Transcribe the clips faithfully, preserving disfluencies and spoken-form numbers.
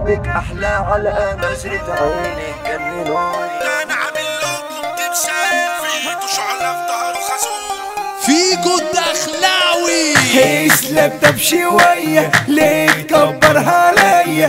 حبك احلى على نظرة عينك جننوني. انا عامل لكم تمثال في ايده شعلة في ظهره خازوق فيجو الدخلاوي. اسلم طب شوية ليه تكبرها عليا؟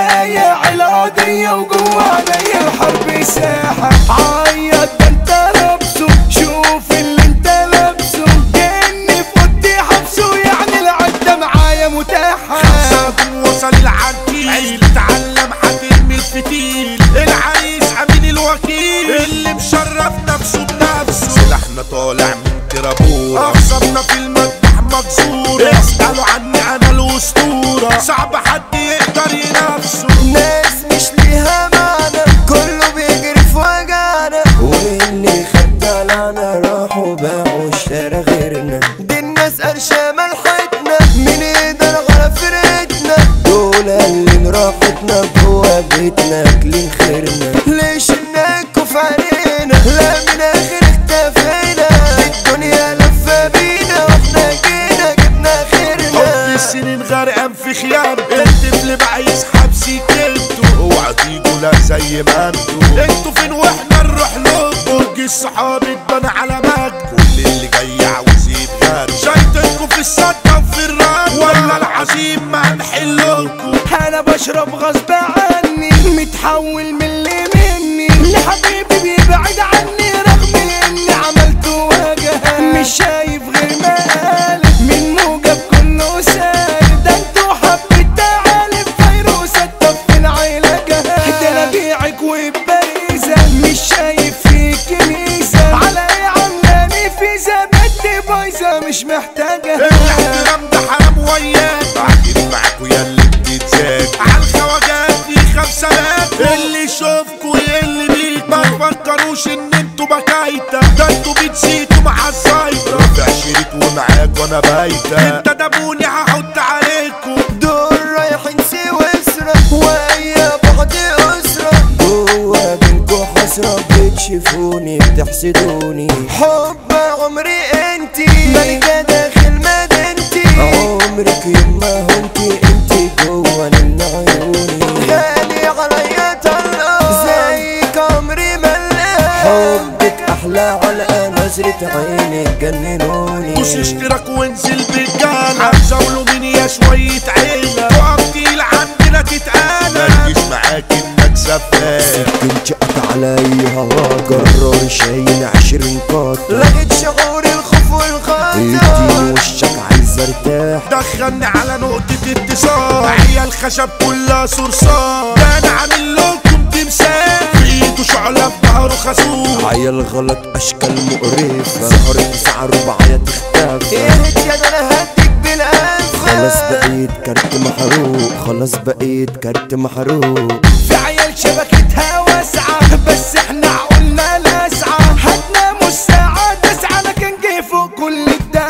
بايع القضية وجوا عليا الحرب ساحة. عيط ده انت لابسه، شوف اللي انت لابسه، جني في اوضتي حبسه، يعني العدة معايا متاحة. خمسة وصل العديل عيل اتعلم هترمي الفتيل، العريس امين الوكيل اللي مشرف نفسه بنفسه. سلاحنا طالع من ترابورة، اخصمنا في المذبح مكسورة، اسألوا عني انا الاسطورة، صعب حد يقدر ينافسه. ناس مش ليها معنى كله بيجري في وجعنا، واللي خد علينا راحوا باعوا اشترى غيرنا. دي الناس قرشة ملحتنا من ايدنا على فرقتنا، دول اللي راحتنا جوا بيتنا اكلين خيرنا. ليش انكوا في علينا؟ لا من اخر اختفينا، الدنيا لفة بينا واحنا جينا جبنا خيرنا. حب السنين غرقان في خيام، الطفل بقى يسحب سكته، اوعى تيجوا لا زي ما انتوا. انتوا فين واحنا نروح له؟ برج الصحاب اتبنى على مجد، كل اللي جاي عاوز يتغاب. شايطينكوا في السكة وفي الرد، ولا العزيم ما هنحلكوا. انا بشرب غصب عني، متحول من اللي مني لحبيبي بيبعد عني، رغم اني عملت وجه مش شايف غير مقالب من موجب كله سالب. ده انتوا حبة تعالب فيروسة طفن علاجها، ده انا بيعك وباريزة مش شايف فيك ميزة. على ايه عاملاني فيزا؟ بدي بايظة مش محتاجة. الاحترام ده حرام وياك، بعدين معاكوا يا اللي بتتزاج عالخواجات في خمسة مات. اللي يشوفكوا يقل بيك، ما تفكروش ان انتوا بكايتة، ده انتوا بتزيدوا مع الزايدة. رافع شريط ومعاك وانا بايتة، انت دابوني هحط عليكوا. دول رايحين سويسرا ويا بعض أسرة، جوا بينكوا حسرة بتشوفوني بتحسدوني. حب عمري انتي ملكة داخل مدينتي، عمرك يما هنتي انتي جوا من عيوني. غالي عليا طلقة زيك عمري ملقى، حبك أحلى على نظرة عينك جننوني. دوس اشتراك وانزل بالجالة، هتزاولوا مين يا شوية عيلة، تقف تقيل عندنا تتقالى. متجيش معاك انك سفاح، سكنت قطع عليا هواك، جرار شايل عشرين قط، لقيت شعوري الخوف والخطر، اديني وشك عايز ارتاح. دخلني على نقطة اتصال، عيال خشب كلها صرصار، ده انا عامل لكم تمثال في ايده شعلة في ظهره خازوق. عيال غلط اشكال مقرفة، ظهرت تسعة رباعية تختفى. ايه يا ده انا هديك بالانفة، خلاص بقيت كارت محروق، خلاص بقيت كارت محروق. في عيال شبكتها واسعة بس احنا عقولنا لاسعة، هتناموا الساعة تسعة لكن جه فوق كل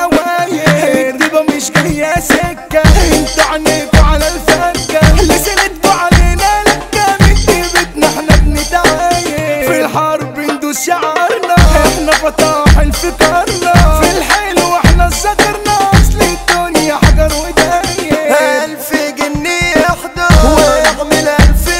الدواير. الديبة مش جاية سكة، انتوا عنيكوا على الفكة، لسنتكوا علينا لكة، من ديبتنا احنا بنتعاير. في الحرب ندوس شعارنا، احنا فطاحل في كارنا، في الحلو احنا سكرنا، اصل الدنيا حجر وداير. الف جنيه يحضر ويعمل الف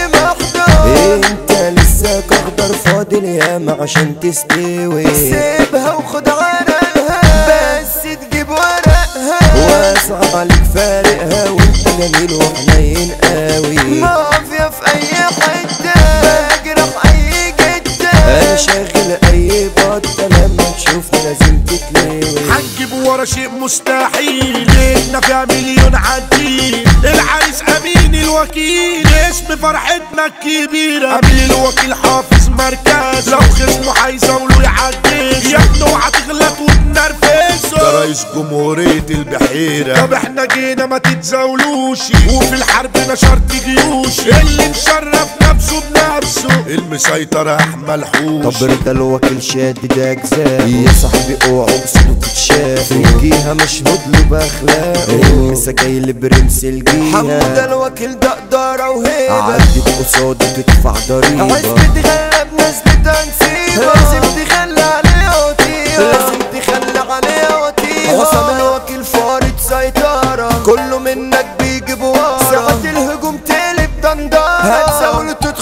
محضر، انت لسه اخضر فاضل ياما عشان تستوي. سيبها وخد ورقها بس تجيب ورقها، واسعى عليك فارقها وانت جميل وحنين قوي. مافيا في اي حته بجرح اي جده، انا شاغل اي بطه لما تشوفني لازم تتلوي. هنجيب ورا شيء مستحيل، ليلنا فيها مليون عديل، العريس امين الوكيل اسم فرحتنا الكبيرة. امين الوكيل حافظ مركز، لو خصمه هيزاولوا يعجزوا، يا ابني اوعى تغلط وتنرفزوا. ده رئيس جمهورية البحيرة، طب احنا جينا ما تتزاولوش، وفي الحرب نشرت جيوش، اللي مشرف نفسه بنفسه المسيطر احمد حوش. طب رضا الوكيل شادد اجزاء، يا صاحبي اوعوا بصوته تتشاف، الجيهة مشهود له باخلاقه، المسا جاي لبرنس الجيهة. حمد الوكيل ده قدارة وهيبة، عدت قصاده تدفع ضريبة، عزبة تغلب ناس بتنسيبة، لازم تخلي عليه وطيبة، لازم تخلي عليه وطيبة. حسام الوكيل فارض سيطرة، كله منك بيجيب ورا، ساعة الهجوم تقلب دندرة.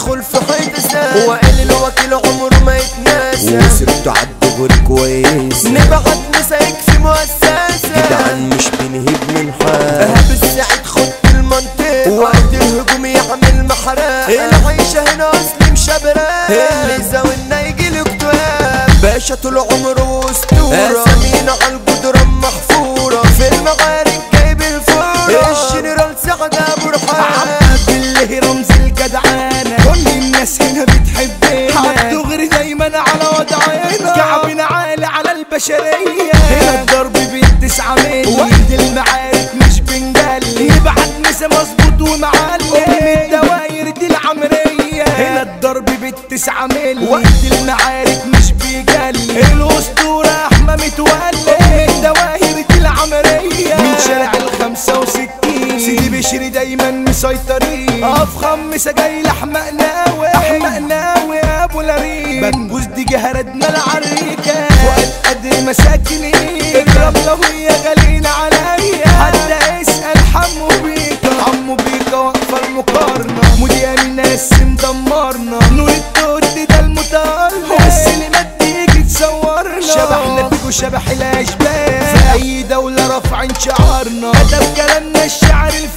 ندخل في حيط سام وقال الوكيل عمره ما يتناسى وسيرته عالدغري كويس نبعت مسايك في مؤسسة جدعان مش بنهيب من حال ايهاب السعيد خد المنطقة وقت الهجوم يعمل محرقة العيشة هنا اصلي مشبرقة اللي زاولنا يجيله اكتئاب باشا طول عمره اسطورة اسامينا عالجدران محفورة في المعارك جايب الفورة الجنرال سعد ابو رحاب بالله رمز الجدعانة كل الناس هنا بتحبنا عالدغري دايما على وضعنا كعبنا عالي على البشرية هنا الضرب بالتسعة ملي وقت المعارك مش بنجلي نبعت مسا مظبوط ومعلم من الدواير دي العمرية هنا الضرب بالتسعة ملي وقت المعارك مش بيجلي الاسطورة احمى متولي من الدواير دي العمرية من شارع الخمسة وستين سيدي بشري دايما مسيطرين افخم مسا جاي لأحمق ناوي احمق ناوي ابو لريم بكبوس دي جهردنا العريكة وقت قدر مساكنين اكرم له يا غالين عليا حتى اسأل حمو بيكا حمو بيكا واقفة المقارنة مودي امين ناس مدمرنا نور التوت ده المتألق السينمات تيجي تصورنا شبحنا بيجو شبح الاشباح في اي دولة رافعين شعارنا كتب كلامنا الشعر الف